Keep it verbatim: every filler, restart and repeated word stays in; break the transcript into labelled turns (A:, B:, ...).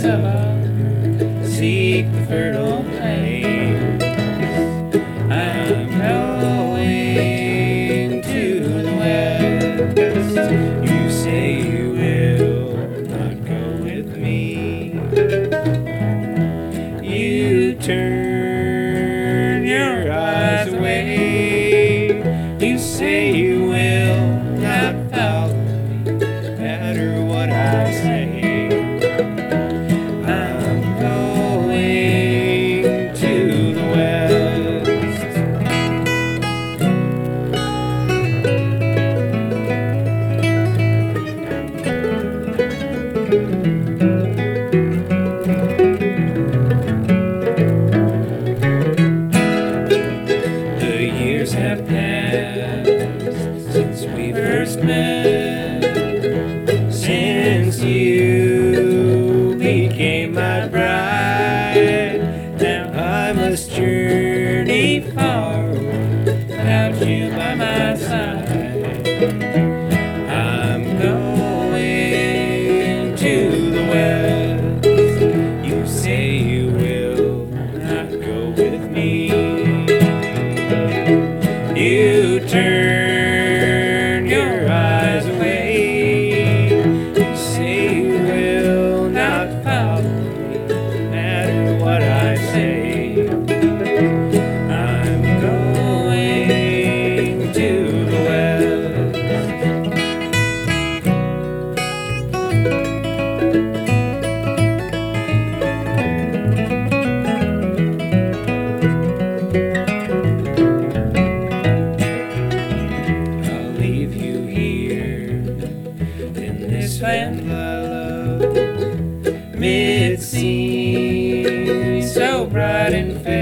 A: summer, seek the fertile plain. I'm going to the west. You say you will not go with me. You turn your eyes away. You say you will not follow me, no matter what I say. I'm going to the west. The years have passed since we first met, since you became my bride. Now I must journey far without you by my side. I'm going to the west. You say you will not go with me. You turn your eyes away. You say you will not follow me, no matter what I say. I'm going to the west. I'll leave you here in this land I love, mid sea, so bright and fair.